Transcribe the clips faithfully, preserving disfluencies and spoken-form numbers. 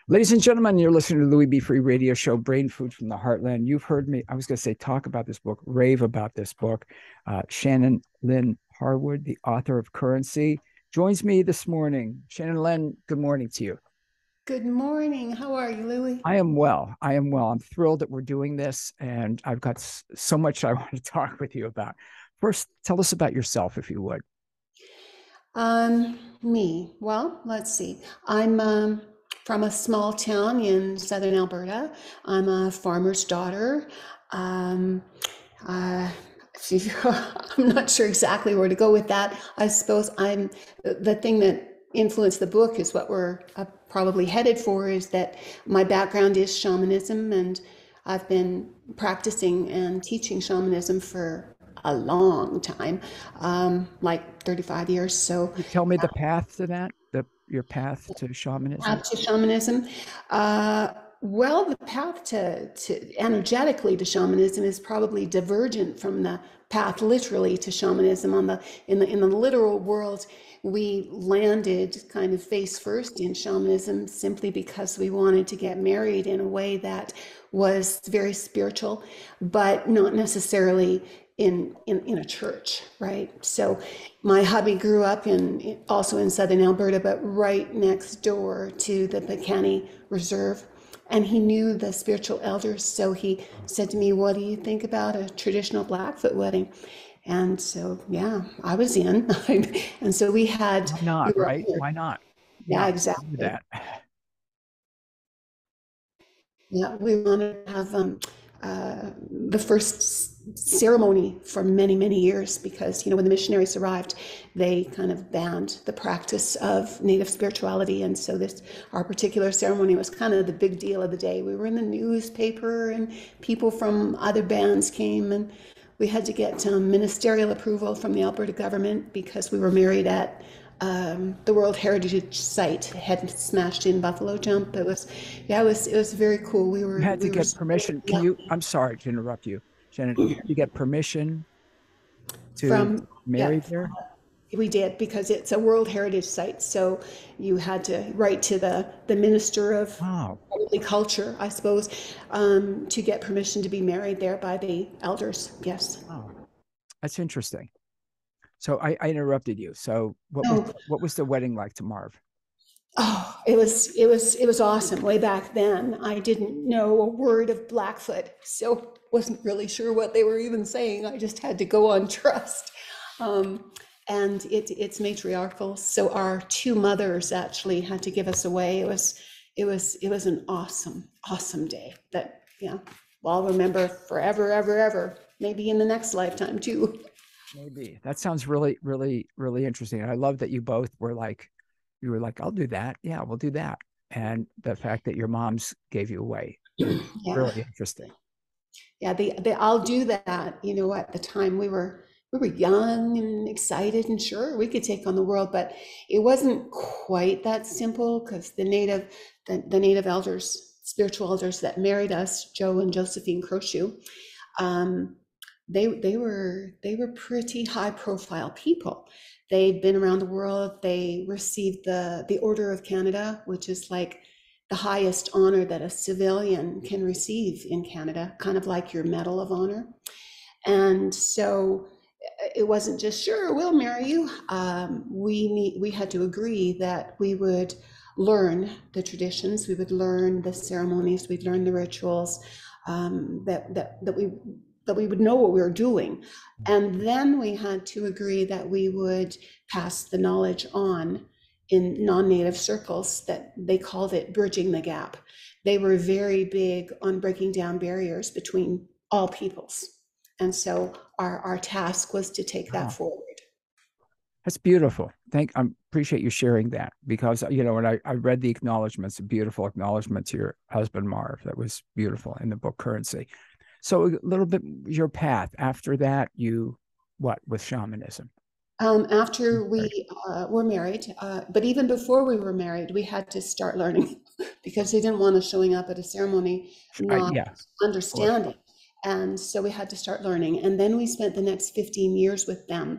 Ladies and gentlemen, you're listening to Louis B. Free Radio Show, Brain Food from the Heartland. You've heard me, I was going to say, talk about this book, rave about this book. Uh, Shannon Lynn Harwood, the author of Currency, joins me this morning. Shannon Lynn, good morning to you. Good morning. How are you, Louie? I am well. I am well. I'm thrilled that we're doing this, and I've got so much I want to talk with you about. First, tell us about yourself, if you would. Um, me. Well, let's see. I'm um, from a small town in southern Alberta. I'm a farmer's daughter. Um, uh, I'm not sure exactly where to go with that. I suppose I'm the thing that influenced the book is what we're uh, probably headed for is that my background is shamanism, and I've been practicing and teaching shamanism for a long time, um, like thirty-five years. So Can you tell me the path to that, the your path to shamanism? path to shamanism. Uh, well, the path to, to energetically to shamanism is probably divergent from the path literally to shamanism. On the in the in the literal world, we landed kind of face first in shamanism simply because we wanted to get married in a way that was very spiritual, but not necessarily in, in, in a church, right? So my hubby grew up in also in southern Alberta, but right next door to the Picani Reserve. And he knew the spiritual elders. So he said to me, what do you think about a traditional Blackfoot wedding? And so, yeah, I was in. And so we had, Why we not, were, right? Why not? yeah, Yeah, do exactly. that. Yeah, we wanted to have um, uh, the first ceremony for many, many years because, you know, when the missionaries arrived, they kind of banned the practice of Native spirituality. And so this, our particular ceremony was kind of the big deal of the day. We were in the newspaper and people from other bands came, and we had to get um, ministerial approval from the Alberta government because we were married at um, the World Heritage Site had smashed in Buffalo Jump. It was, yeah, it was it was very cool. We You were had to we were get so permission. Can you? lucky I'm sorry to interrupt you, Shannon. You had to get permission to from yeah marry there. we did because it's a World Heritage Site. So you had to write to the the Minister of Wow. probably Culture, I suppose, um, to get permission to be married there by the elders. Yes. Oh, that's interesting. So I, I interrupted you. So what was No. what was the wedding like to Marv? Oh, it was it was it was awesome. Way back then, I didn't know a word of Blackfoot, so wasn't really sure what they were even saying. I just had to go on trust. Um, and it it's matriarchal. So our two mothers actually had to give us away. It was it was it was an awesome, awesome day that, yeah, well, I'll remember forever, ever, ever, maybe in the next lifetime too. Maybe that sounds really, really, really interesting. And I love that you both were like, you were like, I'll do that. Yeah, we'll do that. And the fact that your moms gave you away, really, Yeah. really interesting. Yeah, they, they I'll do that. You know, at the time we were we were young and excited and sure we could take on the world, but it wasn't quite that simple because the native the, the native elders, spiritual elders that married us, Joe and Josephine Crochu, um, they they were they were pretty high profile people. They'd been around the world. They received the the Order of Canada, which is like the highest honor that a civilian can receive in Canada, kind of like your Medal of Honor. And so it wasn't just sure we'll marry you. Um, we need we had to agree that we would learn the traditions, we would learn the ceremonies, we'd learn the rituals, um, that that that we that we would know what we were doing, and then we had to agree that we would pass the knowledge on in non-native circles that they called it bridging the gap. They were very big on breaking down barriers between all peoples. And so our, our task was to take that Wow. forward. That's beautiful. Thank I appreciate you sharing that because you know when I, I read the acknowledgments, a beautiful acknowledgement to your husband Marv. That was beautiful in the book Currency. So a little bit your path after that, you what with shamanism? Um, after Right. we uh, were married, uh, but even before we were married, we had to start learning because they didn't want us showing up at a ceremony I, not yeah, of course. understanding. And so we had to start learning. And then we spent the next fifteen years with them,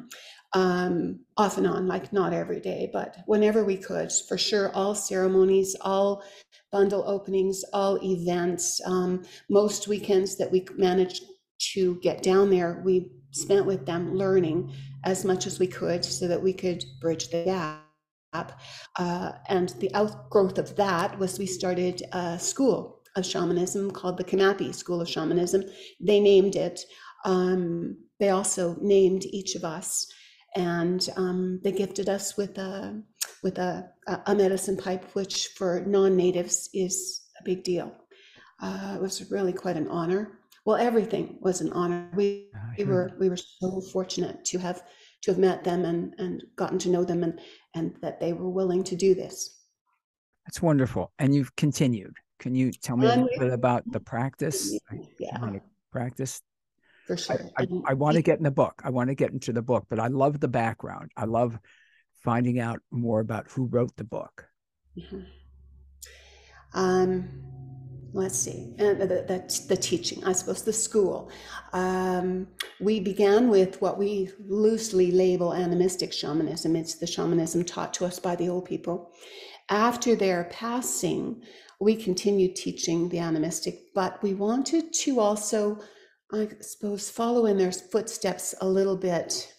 um, off and on, like not every day, but whenever we could, for sure, all ceremonies, all bundle openings, all events, um, most weekends that we managed to get down there, we spent with them learning as much as we could so that we could bridge the gap. Uh, and the outgrowth of that was we started a school of shamanism called the Kamapi School of Shamanism. They named it. Um, they also named each of us, and um, they gifted us with a with a, a medicine pipe, which for non-natives is a big deal. Uh, it was really quite an honor. Well, everything was an honor. We, I we heard were that. we were so fortunate to have to have met them and and gotten to know them, and and that they were willing to do this. That's wonderful. And you've continued. Can you tell me a And little bit about the practice? I, I yeah, want to practice. for I, sure. I, And I want to get in the book. I want to get into the book, but I love the background. I love finding out more about who wrote the book. um, let's see, and the, the, the teaching, I suppose, the school. Um, we began with what we loosely label animistic shamanism. It's the shamanism taught to us by the old people. After their passing, we continued teaching the animistic, but we wanted to also, I suppose, follow in their footsteps a little bit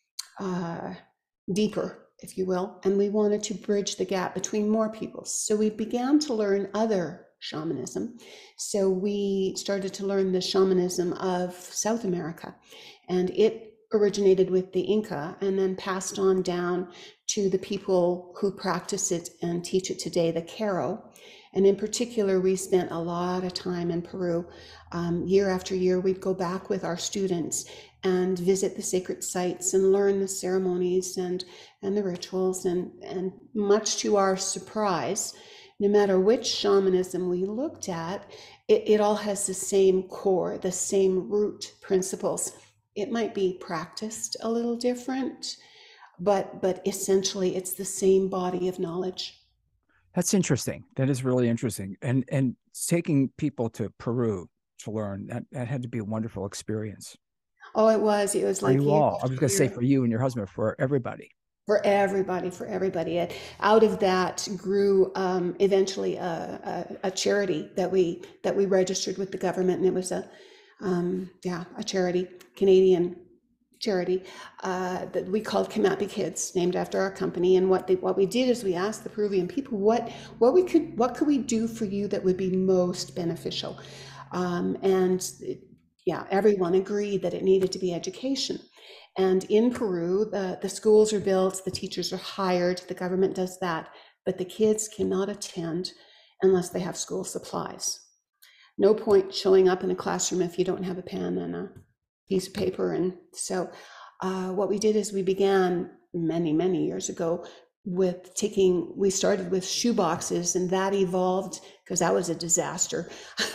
uh, deeper, if you will, and we wanted to bridge the gap between more peoples. So we began to learn other shamanism. So we started to learn the shamanism of South America, and it originated with the Inca and then passed on down to the people who practice it and teach it today, the Q'ero. And in particular, we spent a lot of time in Peru. Um, year after year, we'd go back with our students and visit the sacred sites and learn the ceremonies and, and the rituals. And, and much to our surprise, no matter which shamanism we looked at, it, it all has the same core, the same root principles. It might be practiced a little different, but but essentially it's the same body of knowledge. That's interesting. That is really interesting. And and taking people to Peru to learn, that, that had to be a wonderful experience Oh, it was. It was for like you year all. I was after going to say year. for you and your husband, for everybody. For everybody, for everybody. And out of that grew um, eventually a, a, a charity that we that we registered with the government, and it was a um, yeah a charity, Canadian charity uh, that we called Kamapi Kids, named after our company. And what they, what we did is we asked the Peruvian people what what we could what could we do for you that would be most beneficial, um, and yeah, everyone agreed that it needed to be education. And in Peru, the, the schools are built, the teachers are hired, the government does that, but the kids cannot attend unless they have school supplies. No point showing up in a classroom if you don't have a pen and a piece of paper. And so uh, what we did is we began many, many years ago with taking, we started with shoe boxes, and that evolved, because that was a disaster.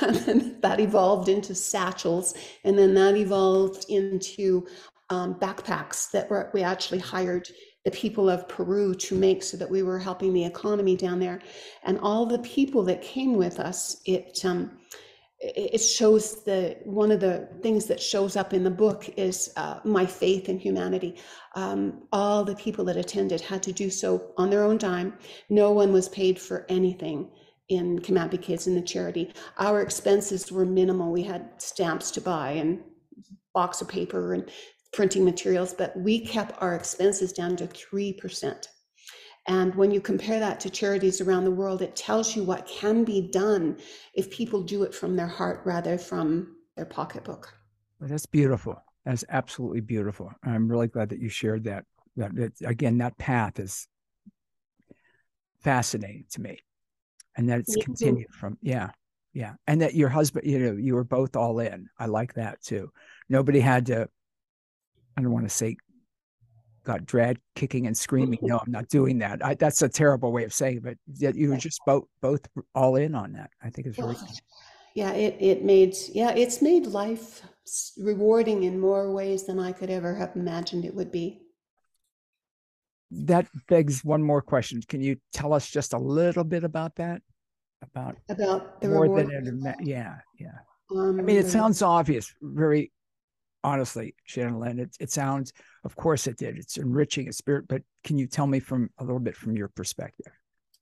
That evolved into satchels, and then that evolved into um, backpacks that were, we actually hired the people of Peru to make, so that we were helping the economy down there. And all the people that came with us, it um, it shows the one of the things that shows up in the book is uh, my faith in humanity. Um, all the people that attended had to do so on their own dime. No one was paid for anything in Kamapi Kids in the charity. Our expenses were minimal. We had stamps to buy and box of paper and printing materials, but we kept our expenses down to three percent. And when you compare that to charities around the world, it tells you what can be done if people do it from their heart rather from their pocketbook. Well, that's beautiful. That's absolutely beautiful. I'm really glad that you shared that. That, that again, that path is fascinating to me, and that it's Me too. continued from yeah, yeah, and that your husband, you know, you were both all in. I like that too. Nobody had to. I don't want to say got dragged kicking and screaming. No, I'm not doing that. I, that's a terrible way of saying it, but yet you were just both both all in on that. I think it's very cool. Yeah, it, it made, yeah, it's made life rewarding in more ways than I could ever have imagined it would be. That begs one more question. Can you tell us just a little bit about that? About About the more than reward, it, yeah, yeah. I mean, um, it the sounds obvious, very honestly, Shannon Lynn, it, it sounds, of course it did. It's enriching a spirit, but can you tell me from a little bit from your perspective?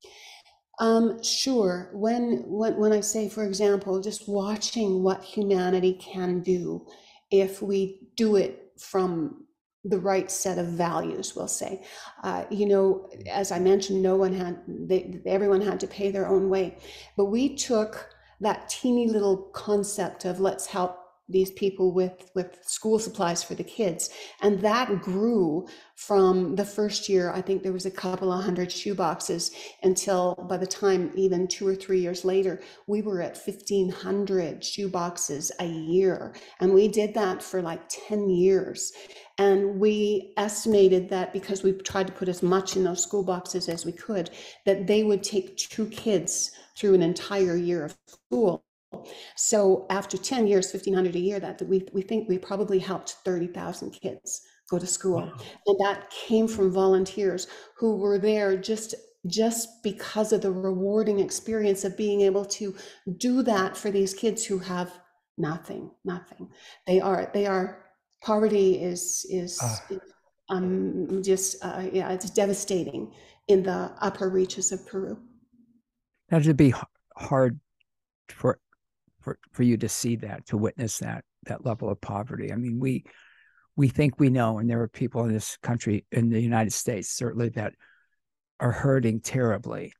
Um, sure. When, when when I say, for example, just watching what humanity can do if we do it from the right set of values, we'll say. Uh, you know, as I mentioned, no one had, they, everyone had to pay their own way, but we took that teeny little concept of let's help these people with with school supplies for the kids, and that grew from the first year. I think there was a couple of hundred shoe boxes until by the time even two or three years later we were at fifteen hundred shoe boxes a year, and we did that for like ten years. And we estimated that because we tried to put as much in those school boxes as we could, that they would take two kids through an entire year of school. So after ten years, fifteen hundred a year, that we, we think we probably helped thirty thousand kids go to school. Wow. And that came from volunteers who were there just just because of the rewarding experience of being able to do that for these kids who have nothing, nothing. They are, they are, poverty is, is, Uh, is um, just, uh, yeah, it's devastating in the upper reaches of Peru. that would be hard for for for you to see that, to witness that that level of poverty. I mean, we we think we know, and there are people in this country, in the United States, certainly, that are hurting terribly.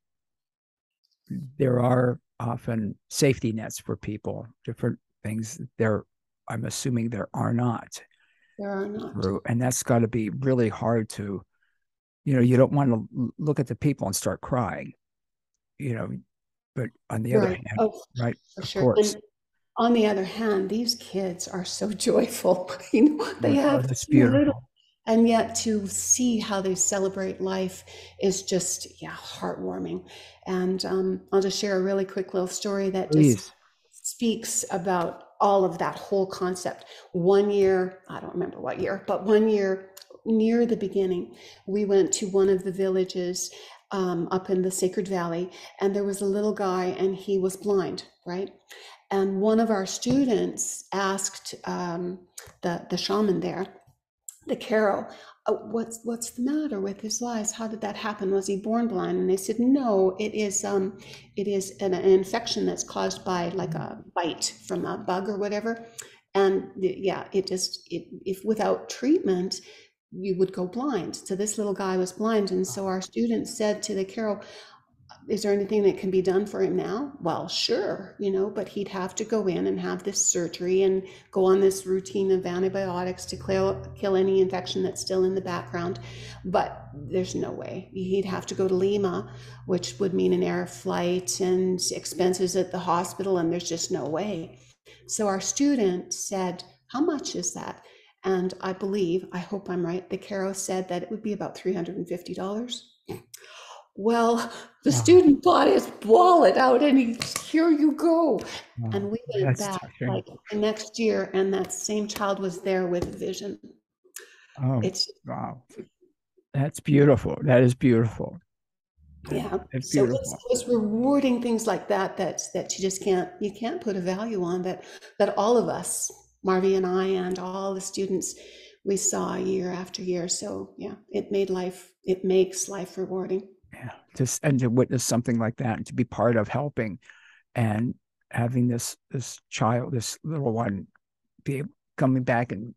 There are often safety nets for people, different things. There, I'm assuming there are not. There are not. And that's got to be really hard to, you know, you don't want to look at the people and start crying, you know, but on the other Right. hand, Oh, right, for of sure. course. And on the other hand, these kids are so joyful. You know, they Oh, have that's so little, beautiful. and yet to see how they celebrate life is just, yeah, heartwarming. And um, I'll just share a really quick little story that just Please. speaks about all of that whole concept. One year, I don't remember what year, but one year near the beginning, we went to one of the villages um, up in the Sacred Valley, and there was a little guy, and he was blind, right? And one of our students asked um, the the shaman there, the Caro, uh, what's what's the matter with his eyes? How did that happen? Was he born blind? And they said, no, it is um, it is an, an infection that's caused by like a bite from a bug or whatever. And yeah, it just it, if without treatment, you would go blind. So this little guy was blind, and so our students said to the Caro, is there anything that can be done for him now? Well, sure, you know, but he'd have to go in and have this surgery and go on this routine of antibiotics to kill, kill any infection that's still in the background. But there's no way. He'd have to go to Lima, which would mean an air flight and expenses at the hospital, and there's just no way. So our student said, how much is that? And I believe, I hope I'm right, the Caro said that it would be about three hundred fifty dollars. Well, the Wow. student got his wallet out and he, here you go. Wow. And we went That's back touching. like the next year, and that same child was there with vision. Oh, It's, wow. That's beautiful. That is beautiful. yeah. It's So it's, beautiful. it's rewarding things like that, that, that you just can't, you can't put a value on, that, that all of us, Marvy and I, and all the students, we saw year after year. So yeah, it made life, it makes life rewarding. Yeah. Just and to witness something like that, and to be part of helping, and having this this child, this little one, be coming back and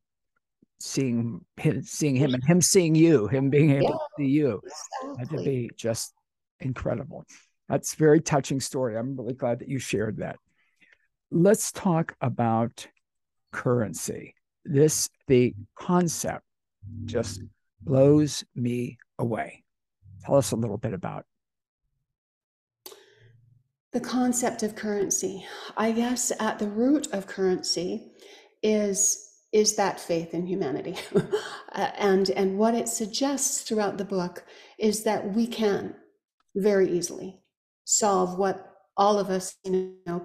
seeing him, seeing him, and him seeing you, him being Yeah, able to see you, had to exactly. be just incredible. That's a very touching story. I'm really glad that you shared that. Let's talk about currency. This, the concept just blows me away. Tell us a little bit about. The concept of currency. I guess at the root of currency is is that faith in humanity. Uh, and and what it suggests throughout the book is that we can very easily solve what all of us, you know,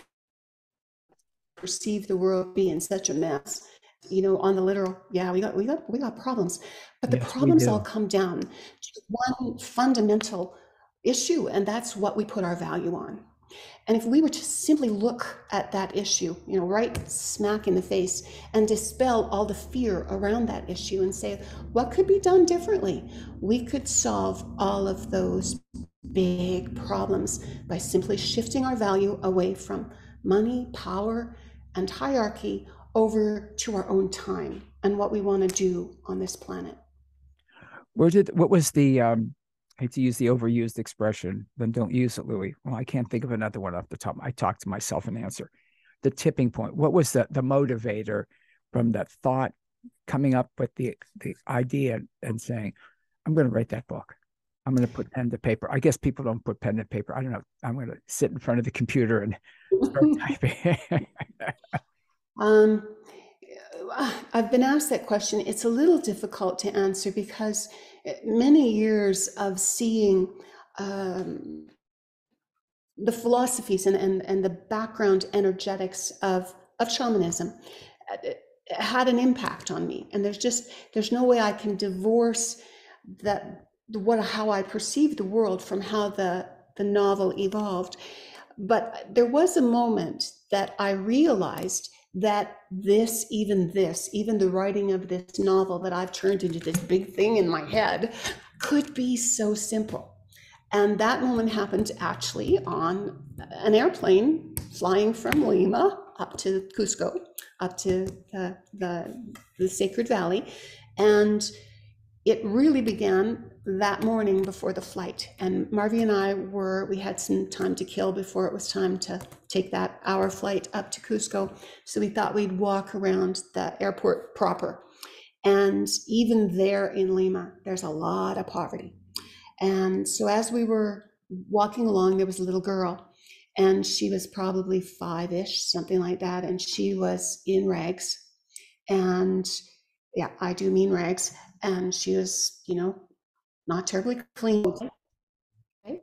perceive the world be in such a mess. You know, on the literal, yeah, we got we got we got problems, but the Yes, we problems all do. come down to one fundamental issue, and that's what we put our value on. And if we were to simply look at that issue, you know, right smack in the face, and dispel all the fear around that issue and say, what could be done differently? We could solve all of those big problems by simply shifting our value away from money, power, and hierarchy over to our own time and what we want to do on this planet. Where did what was the um I hate to use the overused expression, then don't use it, Louis. Well, I can't think of another one off the top. I talked to myself and answer. The tipping point. What was the the motivator from that thought coming up with the the idea and saying, I'm going to write that book. I'm going to put pen to paper. I guess people don't put pen to paper. I don't know. I'm going to sit in front of the computer and start typing. um, I've been asked that question. It's a little difficult to answer because many years of seeing um, the philosophies and, and, and the background energetics of, of shamanism had an impact on me. And there's just, there's no way I can divorce that, what, how I perceive the world from how the, the novel evolved. But there was a moment that I realized that this, even this, even the writing of this novel that I've turned into this big thing in my head could be so simple. And that moment happened actually on an airplane flying from Lima up to Cusco, up to the, the, the Sacred Valley. And it really began that morning before the flight. And Marvy and I were, we had some time to kill before it was time to take that hour flight up to Cusco. So we thought we'd walk around the airport proper. And even there in Lima, there's a lot of poverty. And so as we were walking along, there was a little girl, and she was probably five-ish, something like that. And she was in rags. And yeah, I do mean rags. And she was, you know, not terribly clean. Okay.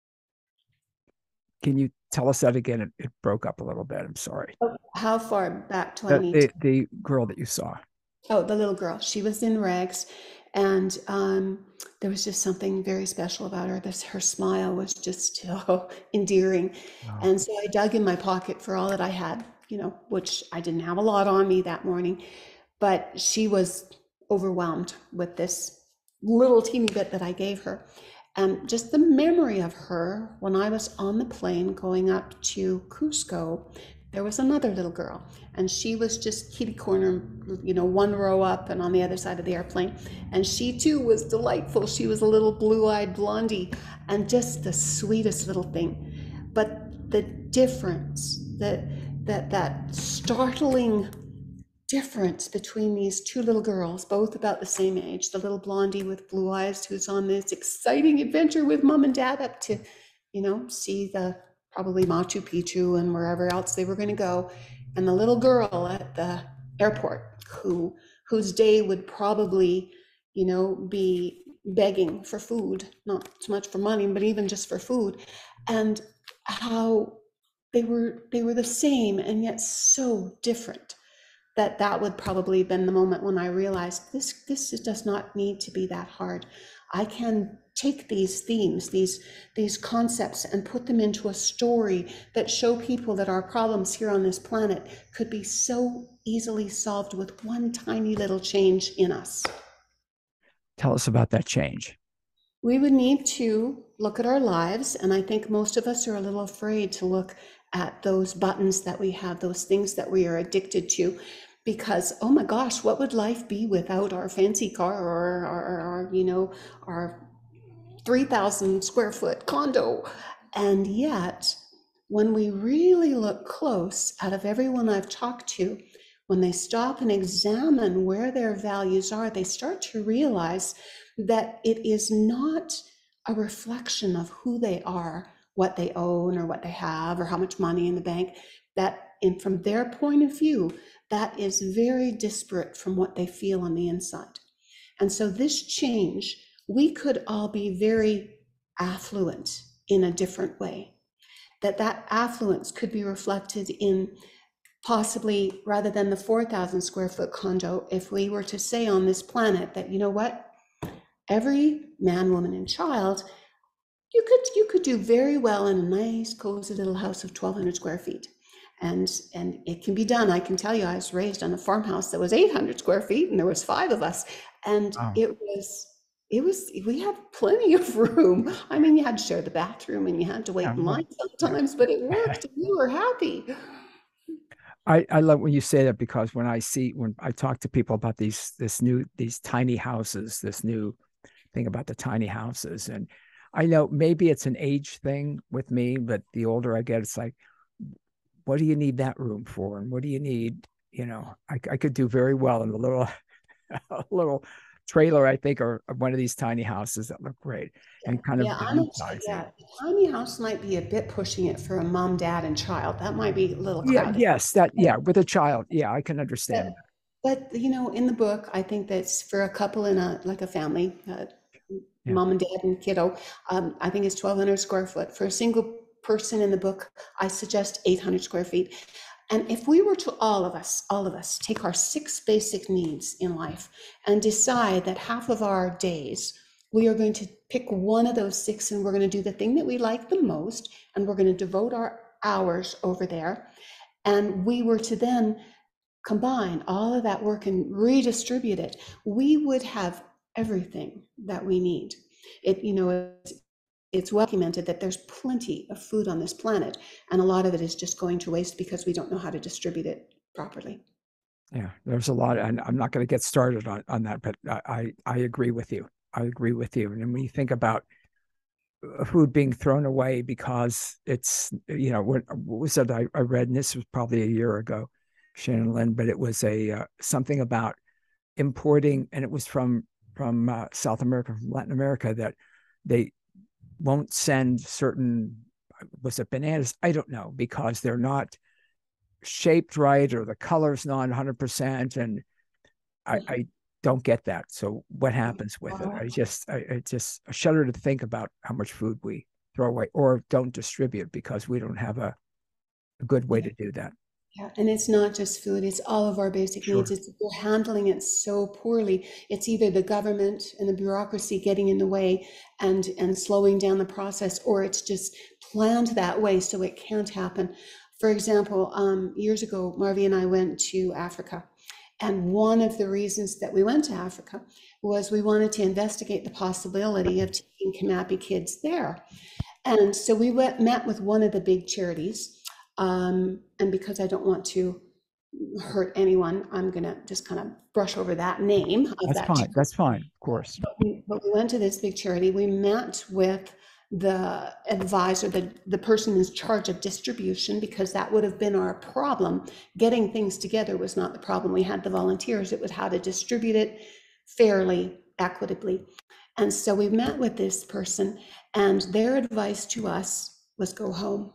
Can you tell us that again? It, it broke up a little bit. I'm sorry. How far back do I The, need the, to? the girl that you saw. Oh, the little girl. She was in rags. And um, there was just something very special about her. This, her smile was just oh, endearing. Wow. And so I dug in my pocket for all that I had, you know, which I didn't have a lot on me that morning. But she was overwhelmed with this little teeny bit that I gave her. And just the memory of her when I was on the plane going up to Cusco, there was another little girl, and she was just kitty corner, you know, one row up and on the other side of the airplane. And she too was delightful. She was a little blue-eyed blondie and just the sweetest little thing. But the difference, that that that startling difference between these two little girls, both about the same age, the little blondie with blue eyes who's on this exciting adventure with mom and dad up to, you know, see the probably Machu Picchu and wherever else they were going to go, and the little girl at the airport who whose day would probably, you know, be begging for food, not so much for money, but even just for food, and how they were they were the same and yet so different. That that would probably have been the moment when I realized this this does not need to be that hard. I can take these themes, these these concepts, and put them into a story that show people that our problems here on this planet could be so easily solved with one tiny little change in us. Tell us about that change. We would need to look at our lives, and I think most of us are a little afraid to look at those buttons that we have, those things that we are addicted to, because, oh my gosh, what would life be without our fancy car or our, our you know, our three thousand square foot condo? And yet, when we really look close, out of everyone I've talked to, when they stop and examine where their values are, they start to realize that it is not a reflection of who they are, what they own or what they have or how much money in the bank, that in, from their point of view, that is very disparate from what they feel on the inside. And so this change, we could all be very affluent in a different way. That that affluence could be reflected in possibly, rather than the four thousand square foot condo, if we were to say on this planet that, you know what, every man, woman, and child You could you could do very well in a nice, cozy little house of twelve hundred square feet. And and it can be done. I can tell you, I was raised on a farmhouse that was eight hundred square feet, and there was five of us. And Wow. it was it was we had plenty of room. I mean, you had to share the bathroom and you had to Yeah, wait in well, line yeah. sometimes, but it worked and we were happy. I, I love when you say that because when I see when I talk to people about these this new these tiny houses, this new thing about the tiny houses, and I know maybe it's an age thing with me, but the older I get, it's like, what do you need that room for, and what do you need? You know, I, I could do very well in a little a little trailer, I think, or one of these tiny houses that look great Yeah, and kind of yeah, I'm a t downsizing. yeah, a tiny house might be a bit pushing it for a mom, dad, and child. That might be a little Yeah, crowded. yes, that But yeah, with a child, yeah, I can understand but that. but, you know, in the book, I think that's for a couple in a like a family, uh, Yeah, mom and dad and kiddo, um, I think it's twelve hundred square foot. For a single person in the book, I suggest eight hundred square feet. And if we were to all of us, all of us, take our six basic needs in life and decide that half of our days we are going to pick one of those six and we're going to do the thing that we like the most and we're going to devote our hours over there. And we were to then combine all of that work and redistribute it, we would have everything that we need. It, you know, it's, it's well documented that there's plenty of food on this planet, and a lot of it is just going to waste because we don't know how to distribute it properly. yeah, there's a lot, and I'm not going to get started on on that, but I, I I agree with you. I agree with you. And when you think about uh, food being thrown away because it's, you know, what, what was it I, I read, and this was probably a year ago, Shannon Lynn, but it was a uh, something about importing, and it was from from uh, South America, from Latin America, that they won't send certain, was it bananas? I don't know, because they're not shaped right or the color's not one hundred percent. And I, I don't get that. So what happens with it? I just, I, I just I shudder to think about how much food we throw away or don't distribute because we don't have a, a good way Yeah. to do that. Yeah, and it's not just food, it's all of our basic needs. Sure. It's we're handling it so poorly. It's either the government and the bureaucracy getting in the way and and slowing down the process, or it's just planned that way so it can't happen. For example, um, years ago, Marvy and I went to Africa. And one of the reasons that we went to Africa was we wanted to investigate the possibility of taking Kanapi kids there. And so we went, met with one of the big charities. Um, and because I don't want to hurt anyone, I'm going to just kind of brush over that name of That's that fine. charity. That's fine. Of course. But we, but we went to this big charity. We met with the advisor, the, the person in charge of distribution, because that would have been our problem. Getting things together was not the problem. We had the volunteers. It was how to distribute it fairly, equitably. And so we met with this person, and their advice to us was go home.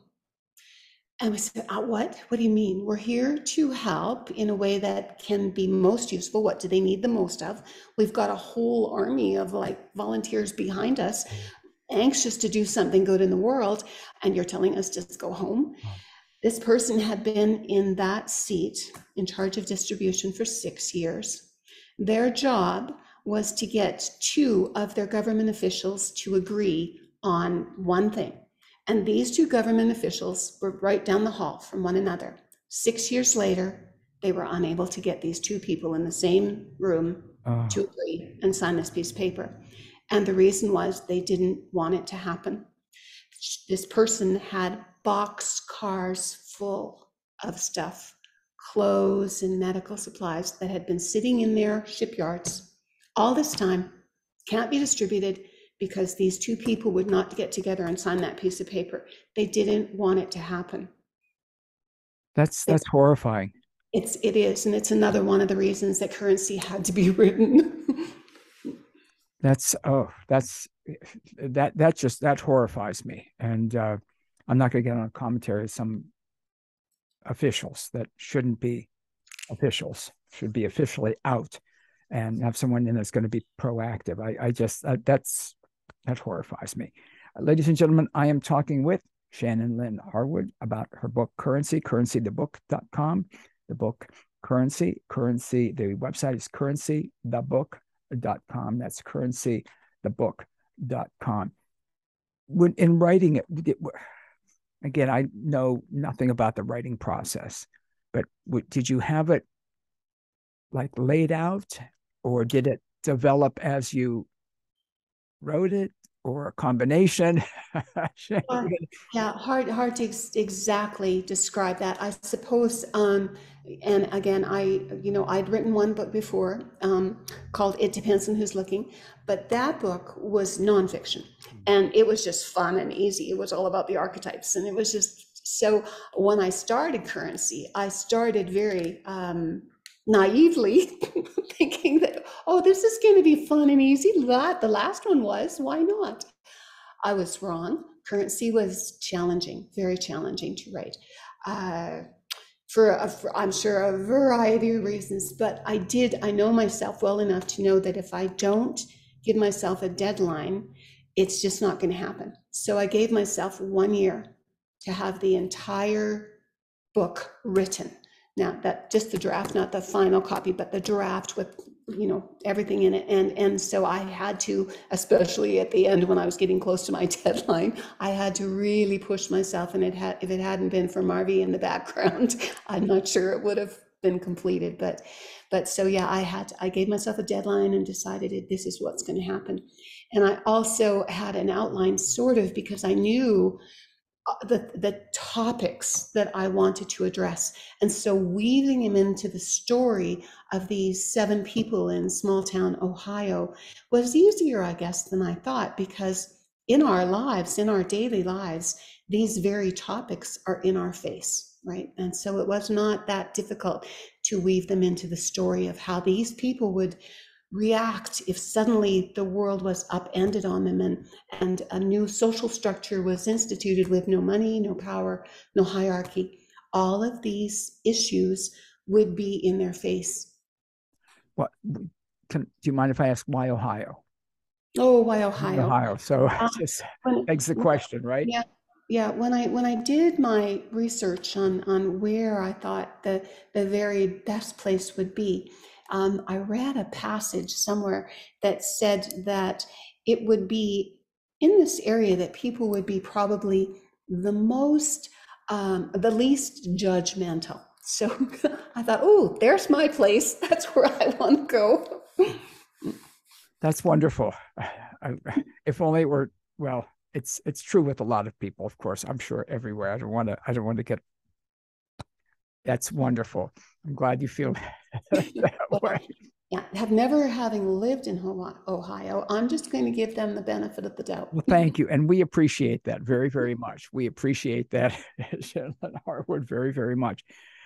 And we said, uh, what? What do you mean? We're here to help in a way that can be most useful. What do they need the most of? We've got a whole army of like volunteers behind us, anxious to do something good in the world. And you're telling us just go home. This person had been in that seat in charge of distribution for six years. Their job was to get two of their government officials to agree on one thing. And these two government officials were right down the hall from one another. Six years later, they were unable to get these two people in the same room Uh, to agree and sign this piece of paper. And the reason was they didn't want it to happen. This person had box cars full of stuff, clothes and medical supplies that had been sitting in their shipyards all this time, can't be distributed because these two people would not get together and sign that piece of paper. They didn't want it to happen. that's They, that's horrifying. it's it is, and it's another one of the reasons that currency had to be written. That's oh, that's that that just that horrifies me. And uh, I'm not going to get on a commentary with some officials that shouldn't be officials, should be officially out, and have someone in that's going to be proactive. I, I just uh, that's that horrifies me. Uh, ladies and gentlemen, I am talking with Shannon Lynn Harwood about her book Currency, currency the book dot com. The book Currency, Currency, the website is currency the book dot com. That's currency the book dot com. when in writing it, it again, I know nothing about the writing process, but w- did you have it like laid out, or did it develop as you wrote it, or a combination? Uh, yeah, hard hard to ex exactly describe that. I suppose, um, and again, I you know I'd written one book before, um, called "It Depends on Who's Looking," but that book was nonfiction, and it was just fun and easy. It was all about the archetypes, and it was just so. When I started Currency, I started very um, naively, thinking that, oh, this is going to be fun and easy. That the last one was. Why not? I was wrong. Currency was challenging, very challenging to write, uh, for, a, for I'm sure a variety of reasons. But I did, I know myself well enough to know that if I don't give myself a deadline, it's just not going to happen. So I gave myself one year to have the entire book written. Now, that just the draft, not the final copy, but the draft with, you know, everything in it. And and so I had to, especially at the end when I was getting close to my deadline, I had to really push myself. And it had, if it hadn't been for Marvy in the background, I'm not sure it would have been completed. But but so yeah, I had to, I gave myself a deadline and decided it, this is what's going to happen. And I also had an outline, sort of, because I knew the, the topics that I wanted to address. And so weaving them into the story of these seven people in small town Ohio was easier, I guess, than I thought, because in our lives, in our daily lives, these very topics are in our face, right? And so it was not that difficult to weave them into the story of how these people would react if suddenly the world was upended on them, and and a new social structure was instituted with no money, no power, no hierarchy. All of these issues would be in their face. What can, do you mind if I ask why Ohio? Oh, why Why Ohio? Ohio. So Uh, just when, begs the question, right? yeah, yeah. When I when I did my research on on where I thought the the very best place would be, um, I read a passage somewhere that said that it would be in this area that people would be probably the most, um, the least judgmental. So I thought, oh, there's my place. That's where I want to go. That's wonderful. I, if only it were, well, it's it's true with a lot of people, of course. I'm sure everywhere. I don't want to. I don't want to get. That's wonderful. I'm glad you feel that way. Well, yeah, have never having lived in Ohio, I'm just going to give them the benefit of the doubt. Well, thank you, and we appreciate that very, very much. We appreciate that, Shannon Harwood, very, very much.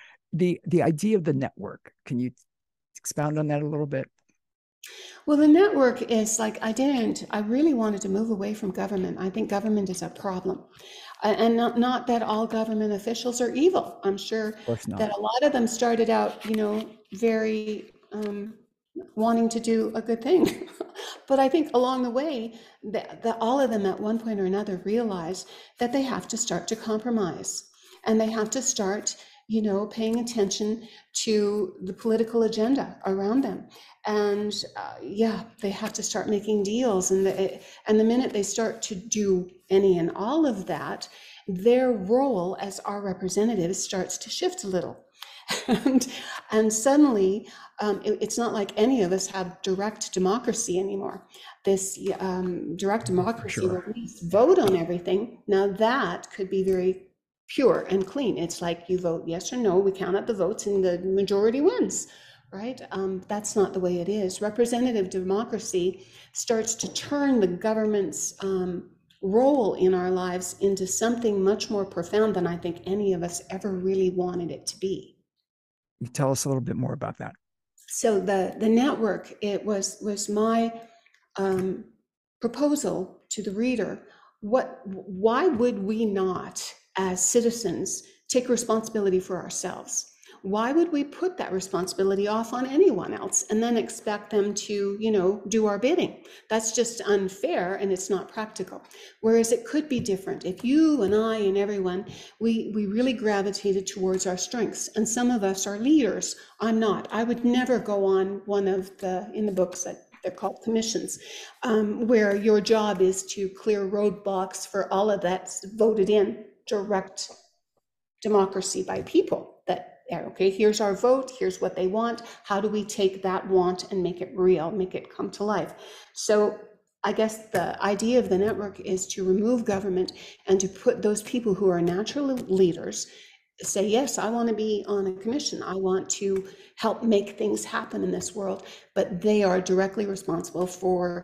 The the idea of the network. Can you expound on that a little bit? Well, the network is like, I didn't, I really wanted to move away from government. I think government is a problem. Uh, And not, not that all government officials are evil. I'm sure Of course not. that a lot of them started out, you know, very um, wanting to do a good thing. But I think along the way, that, that all of them at one point or another realize that they have to start to compromise, and they have to start, you know, paying attention to the political agenda around them. And uh, yeah, they have to start making deals. And the, and the minute they start to do any and all of that, their role as our representatives starts to shift a little. And, and suddenly, um, it, it's not like any of us have direct democracy anymore. This um, direct democracy, Sure. where we vote on everything, now that could be very pure and clean. It's like you vote yes or no, we count up the votes, and the majority wins, right? Um, that's not the way it is. Representative democracy starts to turn the government's um, role in our lives into something much more profound than I think any of us ever really wanted it to be. You tell us a little bit more about that. So the the network, it was was my um, proposal to the reader. What, why would we not, as citizens, take responsibility for ourselves? Why would we put that responsibility off on anyone else and then expect them to, you know, do our bidding? That's just unfair, and it's not practical. Whereas it could be different if you and I and everyone, we, we really gravitated towards our strengths. And some of us are leaders. I'm not. I would never go on one of the, in the books that they're called commissions, um, where your job is to clear roadblocks for all of that's voted in direct democracy by people. That, okay, here's our vote, here's what they want. How do we take that want and make it real, make it come to life? So I guess the idea of the network is to remove government and to put those people who are natural leaders say, yes, I want to be on a commission. I want to help make things happen in this world, but they are directly responsible for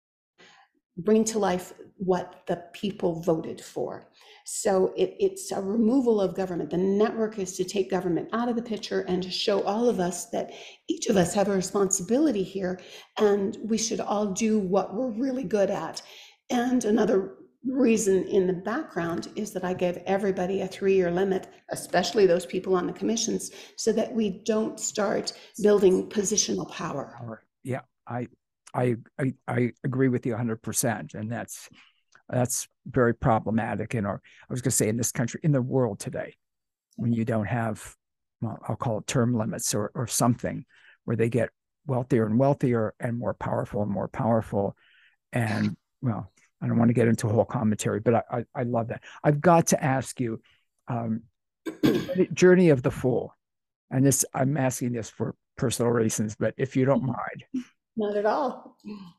bringing to life what the people voted for. So it, it's a removal of government. The network is to take government out of the picture and to show all of us that each of us have a responsibility here, and we should all do what we're really good at. And another reason in the background is that I gave everybody a three-year limit, especially those people on the commissions, so that we don't start building positional power. Yeah, I I I, I agree with you one hundred percent, and that's that's very problematic in our, I was going to say in this country, in the world today, when you don't have, well, I'll call it term limits or or something, where they get wealthier and wealthier and more powerful and more powerful. And well, I don't want to get into a whole commentary, but I, I, I love that. I've got to ask you, um, Journey of the Fool, and this, I'm asking this for personal reasons, but if you don't mind. Not at all.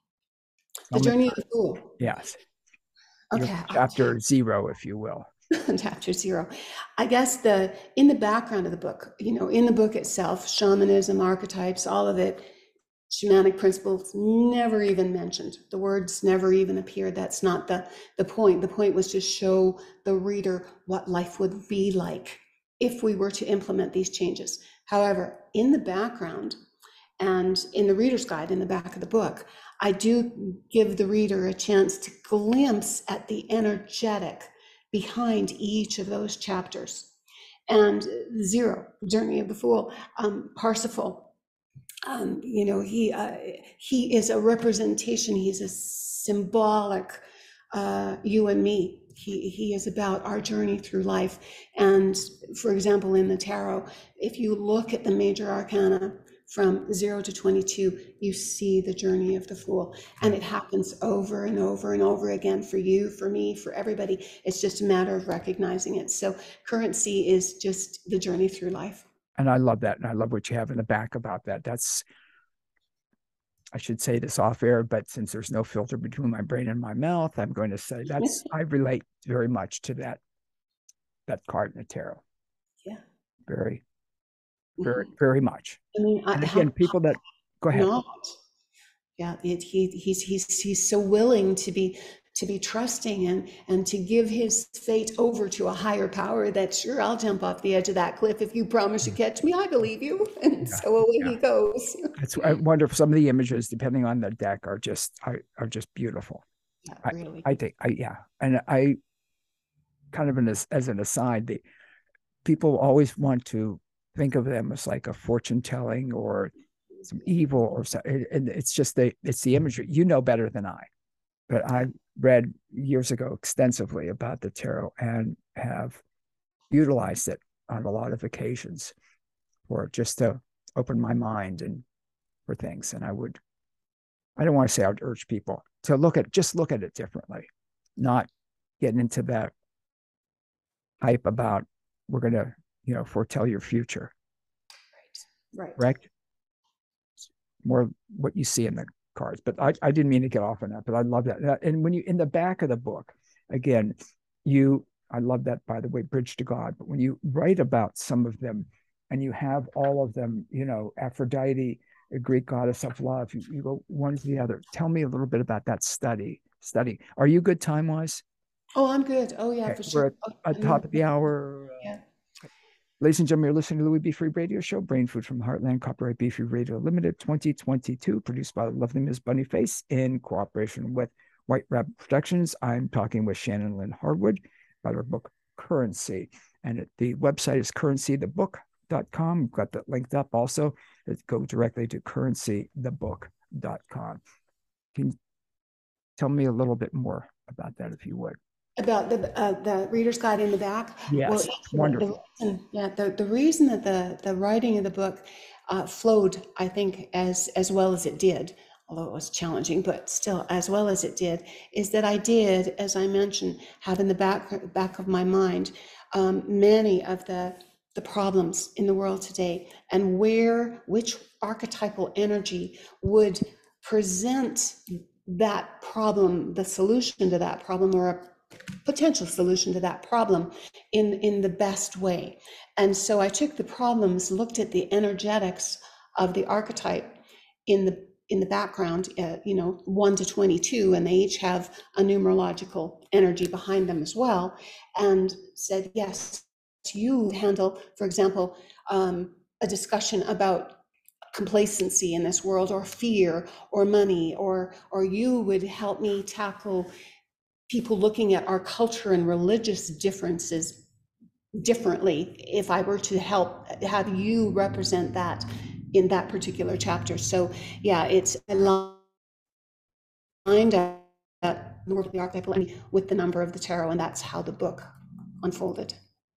The Journey of the Fool. Yes. Okay. Your chapter zero, if you will. Chapter zero. I guess the, in the background of the book, you know, in the book itself, shamanism, archetypes, all of it, shamanic principles never even mentioned. The words never even appeared. That's not the, the point. The point was to show the reader what life would be like if we were to implement these changes. However, in the background and in the reader's guide in the back of the book, I do give the reader a chance to glimpse at the energetic behind each of those chapters. And zero, Journey of the Fool, um, Parsifal, um, you know, he uh, he is a representation. He's a symbolic uh, you and me. He he is about our journey through life. And for example, in the tarot, if you look at the major arcana from zero to twenty-two, you see the journey of the Fool, and it happens over and over and over again for you, for me, for everybody. It's just a matter of recognizing it. So currency is just the journey through life. And I love that. And I love what you have in the back about that. That's, I should say this off air, but since there's no filter between my brain and my mouth, I'm going to say that's, I relate very much to that, that card in the tarot. Yeah. Very, very, very much. I mean, and I, again, how, people that, go ahead. Not. Yeah, it, he, he's, he's, he's so willing to be, to be trusting and, and to give his fate over to a higher power that, sure, I'll jump off the edge of that cliff. If you promise you catch me, I believe you. And yeah, so away yeah. he goes. It's, I wonder if some of the images, depending on the deck, are just, are, are just beautiful. Yeah, really. I, I think, I, yeah. And I kind of, an, as an aside, the people always want to think of them as like a fortune telling or some evil or so. And it's just the, it's the imagery. You know better than I, but I read years ago extensively about the tarot and have utilized it on a lot of occasions for just to open my mind and for things. And I would, I don't want to say I would urge people to look at, just look at it differently, not getting into that hype about we're going to, you know, foretell your future. Right. Right. Correct? More what you see in the cards. But I, I didn't mean to get off on that, but I love that. And when you, in the back of the book, again, you, I love that, by the way, Bridge to God. But when you write about some of them and you have all of them, you know, Aphrodite, a Greek goddess of love, you, you go one to the other. Tell me a little bit about that study. Study. Are you good time wise? Oh, I'm good. Oh, yeah, okay. for sure. We're at, at top of the hour. Yeah. Ladies and gentlemen, you're listening to the Louis B. Free Radio Show, Brain Food from the Heartland, copyright B. Free Radio Limited, twenty twenty-two, produced by the lovely Miz Bunny Face in cooperation with White Rabbit Productions. I'm talking with Shannon Lynn Harwood about her book, Currency. And it, the website is currency the book dot com. We've got that linked up also. It go directly to currency the book dot com. Can you tell me a little bit more about that, if you would? About the uh, the reader's guide in the back. Yes, well, wonderful. The reason, yeah, the, the reason that the the writing of the book uh, flowed, I think, as as well as it did, although it was challenging, but still as well as it did, is that I did, as I mentioned, have in the back back of my mind um, many of the the problems in the world today, and where which archetypal energy would present that problem, the solution to that problem, or a potential solution to that problem in in the best way. And so I took the problems, looked at the energetics of the archetype in the in the background, uh, you know, one to twenty-two, and they each have a numerological energy behind them as well, and said, yes, you handle, for example, um, a discussion about complacency in this world, or fear, or money, or or you would help me tackle people looking at our culture and religious differences differently if I were to help have you represent that in that particular chapter. So yeah, it's aligned at the world of the archetypal with the number of the tarot, and that's how the book unfolded.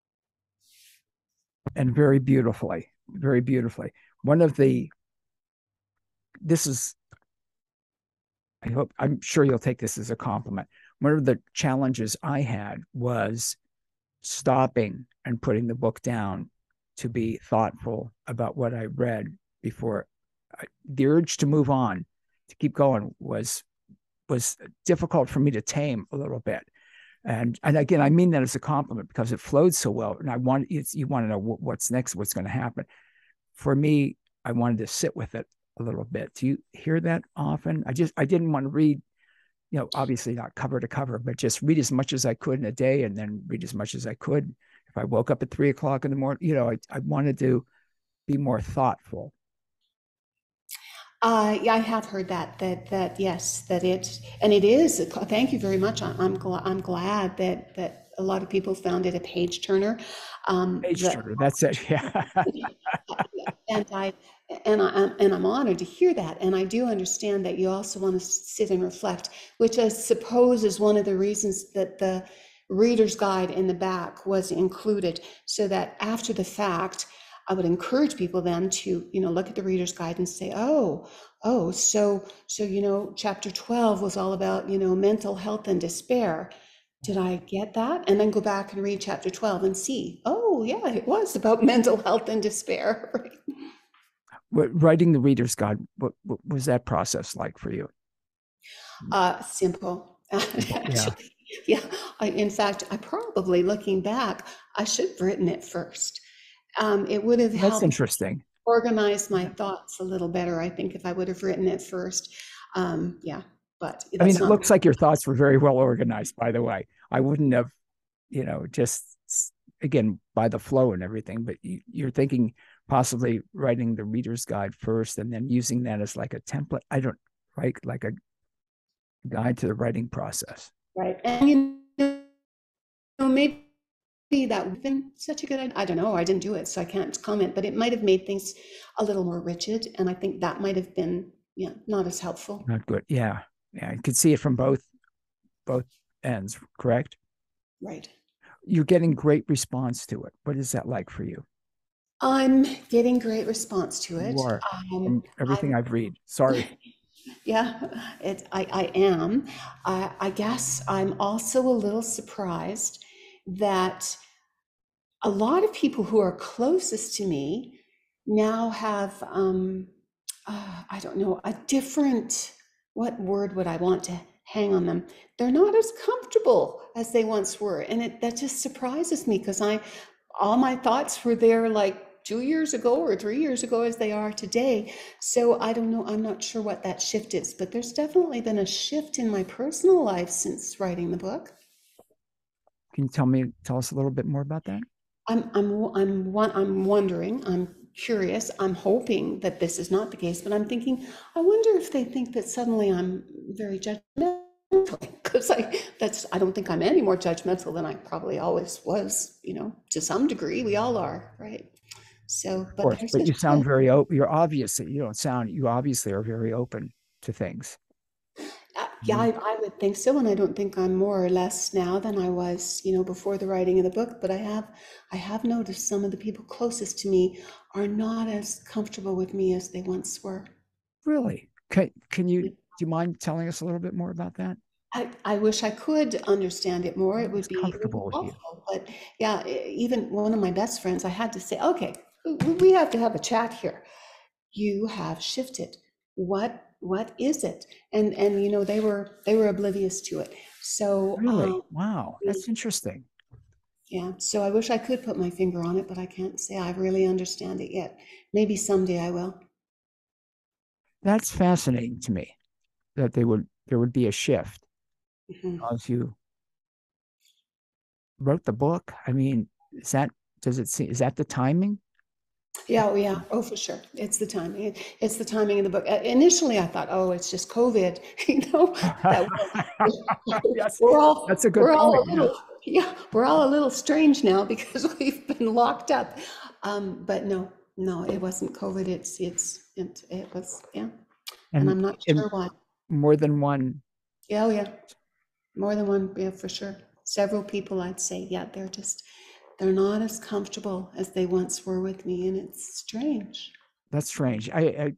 And very beautifully, very beautifully. One of the, this is, I hope, I'm sure you'll take this as a compliment. One of the challenges I had was stopping and putting the book down to be thoughtful about what I read before. I, the urge to move on, to keep going, was was difficult for me to tame a little bit. And and again, I mean that as a compliment because it flowed so well. And I want it's, you want to know what's next, what's going to happen. For me, I wanted to sit with it a little bit. Do you hear that often? I just I didn't want to read, you know, obviously not cover to cover, but just read as much as I could in a day, and then read as much as I could. If I woke up at three o'clock in the morning, you know, I, I wanted to be more thoughtful. Uh, yeah, I have heard that, that, that, yes, that it, and it is, thank you very much. I'm, I'm glad, I'm glad that, that a lot of people found it a page turner. Um, Page that, turner, that's it. Yeah. and I, and I, and I'm honored to hear that. And I do understand that you also want to sit and reflect, which I suppose is one of the reasons that the reader's guide in the back was included, so that after the fact, I would encourage people then to, you know, look at the reader's guide and say, oh, oh, so, so, you know, chapter twelve was all about, you know, mental health and despair. Did I get that? And then go back and read chapter twelve and see, oh, yeah, it was about mental health and despair. What, writing the reader's guide, what, what was that process like for you? Uh, simple. Yeah. Actually, yeah. I, in fact, I probably, looking back, I should have written it first. Um, it would have That's helped interesting. organize my thoughts a little better, I think, if I would have written it first. Um, yeah, but I mean, that's it not. looks like your thoughts were very well organized, by the way. I wouldn't have, you know, just again by the flow and everything, but you, you're thinking possibly writing the reader's guide first and then using that as like a template. I don't, right? Like a guide to the writing process. Right. And you know, maybe that would have been such a good idea. I don't know. I didn't do it, so I can't comment, but it might have made things a little more rigid. And I think that might have been, yeah, not as helpful. Not good. Yeah. Yeah. You could see it from both both ends, correct? Right. You're getting great response to it. What is that like for you? I'm getting great response to You it. are, Um, from everything I'm, I've read. Sorry. yeah, it, I, I am. I, I guess I'm also a little surprised that a lot of people who are closest to me now have, um, uh, I don't know, a different, what word would I want to hang on them? They're not as comfortable as they once were. And it, that just surprises me, because I, all my thoughts were there like two years ago or three years ago as they are today. So I don't know, I'm not sure what that shift is, but there's definitely been a shift in my personal life since writing the book. Can you tell me, tell us a little bit more about that? I'm, I'm, I'm, I'm wondering, I'm curious, I'm hoping that this is not the case, but I'm thinking, I wonder if they think that suddenly I'm very judgmental, because I, that's, I don't think I'm any more judgmental than I probably always was, you know, to some degree, we all are, right? So, Of but course, there's but a you sound shift. very open. You're obviously, you don't sound, you obviously are very open to things. Uh, yeah, Mhm. I, I would think so, and I don't think I'm more or less now than I was, you know, before the writing of the book. But I have, I have noticed some of the people closest to me are not as comfortable with me as they once were. Really? Can, can you, do you mind telling us a little bit more about that? I, I wish I could understand it more. It would What's be, it would be comfortable with you? helpful. But yeah, e- even one of my best friends, I had to say, okay, we we have to have a chat here. You have shifted. What what is it? And and you know, they were they were oblivious to it. So um, Really? Wow. That's interesting. yeah, so I wish I could put my finger on it, but I can't say I really understand it yet. Maybe someday I will. That's fascinating to me that they would, there would be a shift Mhm. as you wrote the book. I mean, is that, does it see, is that the timing? Yeah, oh yeah, oh for sure. It's the timing. It- It's the timing in the book. Uh, Initially, I thought, oh, it's just COVID, you know, that we're, Yes, we're all that's a good we're all point. a Yeah. little yeah, we're all a little strange now because we've been locked up. Um, but no, no, it wasn't COVID. It's it's it, it was yeah, and And I'm not in sure why. more than one, Yeah, oh yeah, more than one, yeah, for sure. Several people, I'd say, yeah, they're just they're not as comfortable as they once were with me, and it's strange. that's strange. I, I,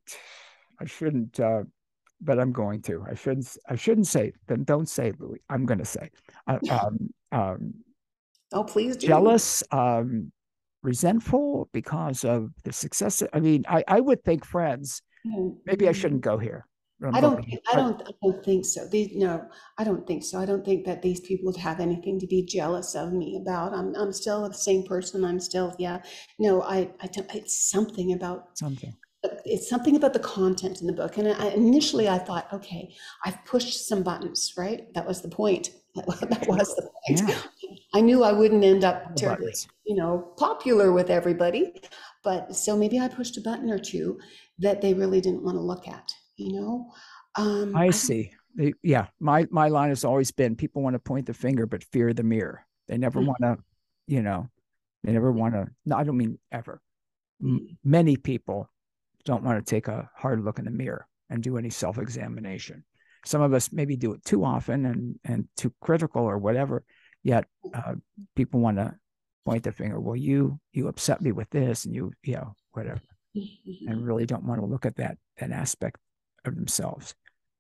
I shouldn't, uh, but I'm going to. I shouldn't. I shouldn't say. Then don't say, Louis. I'm going to say. Uh, um, um, Oh, please do. jealous, um, resentful because of the success. I mean, I, I would think friends. Maybe I Mm-mm. shouldn't go here. But I'm I don't, going. I I, don't, I don't think so. These, no, I don't think so. I don't think that these people would have anything to be jealous of me about. I'm, I'm still the same person. I'm still, yeah. No, I, I don't, it's something about, something. it's something about the content in the book. And I, initially I thought, okay, I've pushed some buttons, right? That was the point. That was, that was the Yeah. point. I knew I wouldn't end up The terribly, buttons. you know, popular with everybody. But so maybe I pushed a button or two that they really didn't want to look at, you know? Um, I I don't, see. They, yeah. My my line has always been: people want to point the finger, but fear the mirror. They never want to, you know. They never want to. No, I don't mean ever. M- mm, many people don't want to take a hard look in the mirror and do any self-examination. Some of us maybe do it too often and and too critical or whatever. Yet uh, people want to point the finger. Well, you you upset me with this, and you you know whatever, and mhm. really don't want to look at that that aspect of themselves.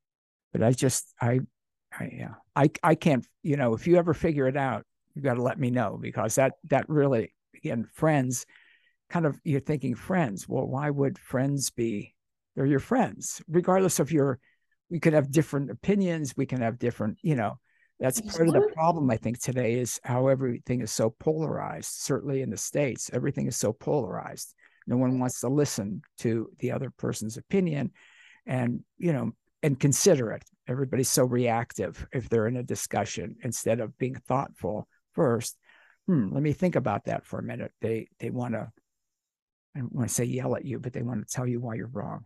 But I just I I yeah I I can't, you know, if you ever figure it out, you got to let me know, because that that really, again, friends, kind of, you're thinking friends. Well, why would friends be? They're your friends, regardless of your. We could have different opinions. We can have different, you know. That's part of the Exactly. problem, I think, today, is how everything is so polarized. Certainly in the States, everything is so polarized. No one wants to listen to the other person's opinion, and you know, and consider it. Everybody's so reactive if they're in a discussion, instead of being thoughtful first. Hmm, let me think about that for a minute. They they want to, I don't want to say yell at you, but they want to tell you why you're wrong.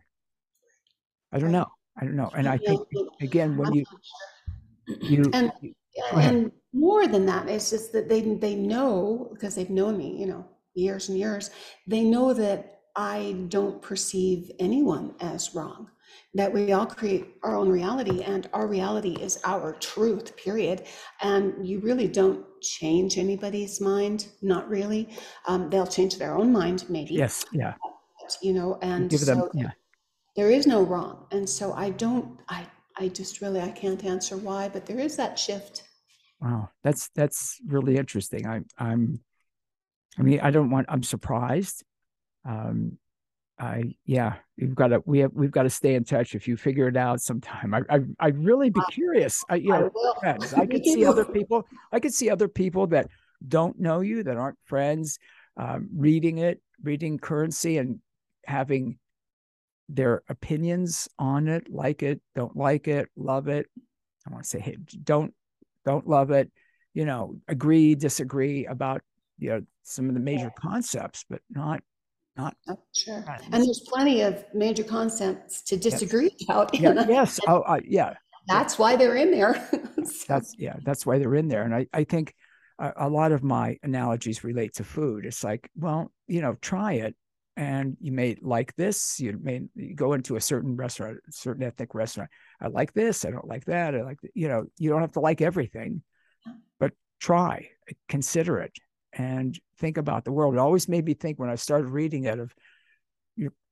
I don't know. Right. I don't know. And I think, Yeah, again, when I'm you not sure. you, And you go ahead. and more than that, it's just that they they know because they've known me, you know, years and years. They know that I don't perceive anyone as wrong. That we all create our own reality, and our reality is our truth. Period. And you really don't change anybody's mind. Not really. Um, they'll change their own mind, maybe. Yes, yeah. You know, You and give them, so yeah. there is no wrong. And so I don't, I, I just really, I can't answer why, but there is that shift. Wow, that's that's really interesting. I I'm I mean, I don't want. I'm surprised. Um, I yeah, we've got to we have we've got to stay in touch. If you figure it out sometime, I I I'd really be curious. I, you I know, will. friends. I Me could see other too. people. I could see other people that don't know you, that aren't friends, um, reading it, reading Currency, and having their opinions on it, like it, don't like it, love it. I want to say, hey, don't don't love it. You know, agree, disagree about, you know, some of the major concepts, but not not Oh, sure. And friends. there's plenty of major concepts to Yes. disagree about. Yeah. And Yes. Oh, uh, yeah. Yeah. that's why they're in there. So, That's yeah. That's why they're in there. And I I think a, a lot of my analogies relate to food. It's like, well, you know, try it, and you may like this. You may you go into a certain restaurant, a certain ethnic restaurant. I like this. I don't like that. I like, you know, you don't have to like everything, but try, consider it, and think about the world. It always made me think, when I started reading it, of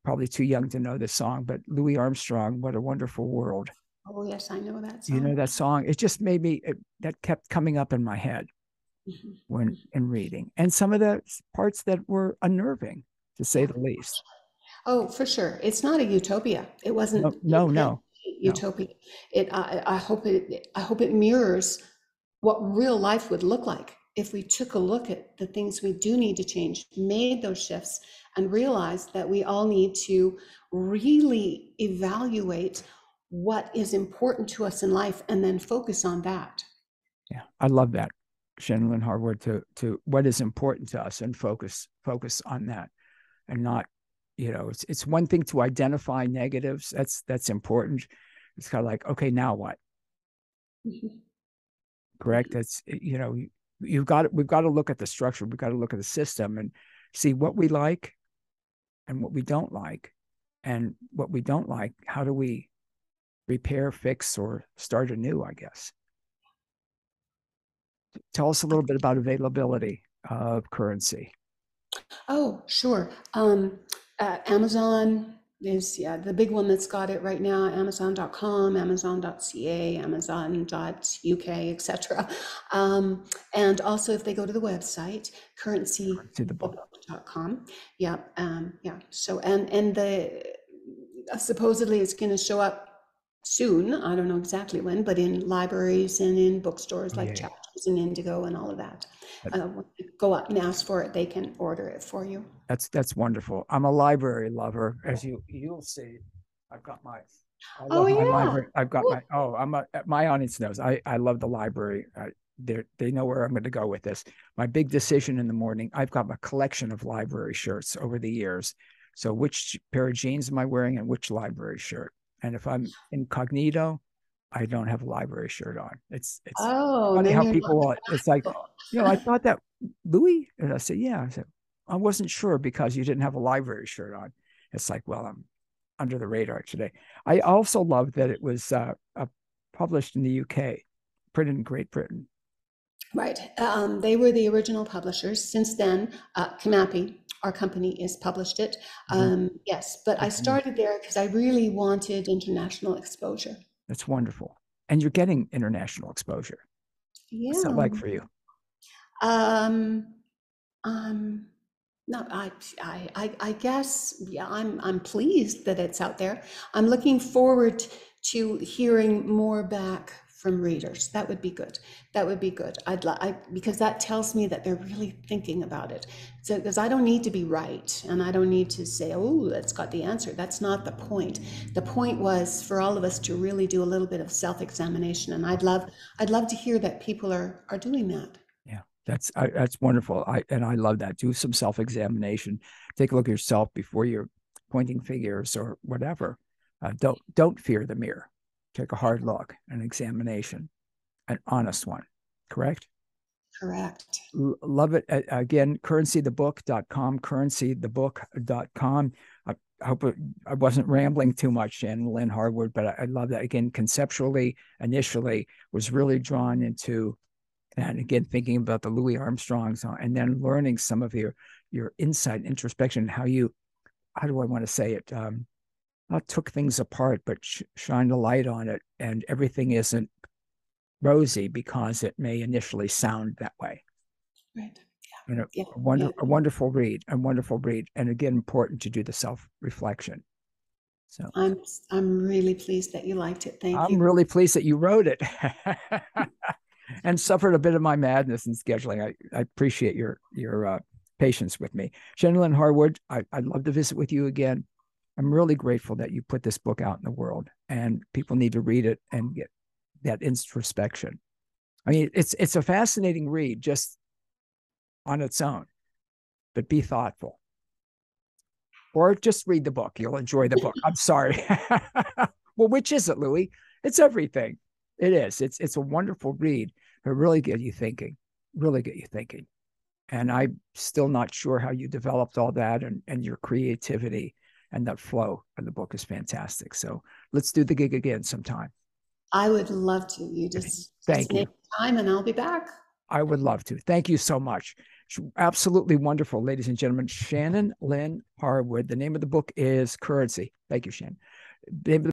probably too young to know this song, but Louis Armstrong, What a Wonderful World. Oh, yes, I know that song. You know that song? It just made me, it, that kept coming up in my head Mm-hmm. when in reading. And some of the parts that were unnerving, to say Yeah. the least. Oh, for sure. It's not a utopia. It wasn't No, no, no. utopia. It, I, I hope it, I hope it mirrors what real life would look like if we took a look at the things we do need to change, made those shifts, and realized that we all need to really evaluate what is important to us in life and then focus on that. Yeah, I love that, Shannon Lynn Harwood, to to what is important to us and focus focus on that, and not, you know, it's it's one thing to identify negatives. That's that's important. It's kind of like, okay, now what? Mm-hmm. Correct. That's, you know, you've got we've got to look at the structure. We've got to look at the system and see what we like and what we don't like, and what we don't like. How do we repair, fix, or start anew? I guess. Tell us a little bit about availability of currency. Oh, sure. Um, uh, Amazon is, yeah, the big one that's got it right now. Amazon dot com, Amazon dot C A, Amazon dot U K, et cetera. Um, and also, if they go to the website, currency dot com. Yeah, um, yeah. So, and and the uh, supposedly it's going to show up soon. I don't know exactly when, but in libraries and in bookstores like Yeah. Chapters and Indigo and all of that. Uh, when you go up and ask for it, they can order it for you. That's that's wonderful. I'm a library lover, as you you'll see. I've got my I love Oh my yeah. library. I've got Cool. my oh I'm a my audience knows I I love the library. I, they they know where I'm going to go with this. My big decision in the morning. I've got a collection of library shirts over the years. So which pair of jeans am I wearing and which library shirt? And if I'm incognito, I don't have a library shirt on. It's it's Oh, funny then how you're people. It's like, not. you know, I thought that Louis, and I said, yeah. I said, I wasn't sure because you didn't have a library shirt on. It's like, well, I'm under the radar today. I also love that it was uh, uh, published in the U K, printed in Great Britain. Right. Um, they were the original publishers. Since then, uh, Kamapi, our company, has published it. Um, mm-hmm. Yes, but I started there because I really wanted international exposure. That's wonderful. And you're getting international exposure. Yeah. What's that like for you? Um, um, no, I, I, I, I guess, yeah, I'm, I'm pleased that it's out there. I'm looking forward to hearing more back from readers. That would be good. That would be good. I'd like, because that tells me that they're really thinking about it. So, because I don't need to be right, and I don't need to say, oh, that's got the answer. That's not the point. The point was for all of us to really do a little bit of self-examination, and I'd love, I'd love to hear that people are are doing that. Yeah, that's I, that's wonderful. I and I love that. Do some self-examination. Take a look at yourself before you're pointing fingers or whatever. Uh, don't don't fear the mirror. Take a hard look, an examination, an honest one. Correct? Correct. L- love it. Uh, again, currency the book dot com, currency the book dot com. I, I hope it, I wasn't rambling too much, Shannon Lynn Harwood, but I, I love that. Again, conceptually, initially, was really drawn into, and again, thinking about the Louis Armstrongs, and then learning some of your your insight, introspection, how you, how do I want to say it? Um, not took things apart, but sh- shined a light on it, and everything isn't rosy because it may initially sound that way. Right. Yeah. You know, yeah. a, wonder, yeah. a wonderful read, a wonderful read, and again, important to do the self-reflection. So I'm I'm really pleased that you liked it. Thank I'm you. I'm really pleased that you wrote it. And suffered a bit of my madness in scheduling. I, I appreciate your your uh, patience with me. Shannon Lynn Harwood, I, I'd love to visit with you again. I'm really grateful that you put this book out in the world, and people need to read it and get that introspection. I mean, it's it's a fascinating read just on its own, but be thoughtful. Or just read the book. You'll enjoy the book. I'm sorry. Well, which is it, Louis? It's everything. It is. It's it's a wonderful read, but really get you thinking, really get you thinking. And I'm still not sure how you developed all that, and, and your creativity and that flow of the book is fantastic. So let's do the gig again sometime. I would love to. You just, Thank just you. make time and I'll be back. I would love to. Thank you so much. Absolutely wonderful, ladies and gentlemen. Shannon Lynn Harwood. The name of the book is Currency. Thank you, Shannon. The name of the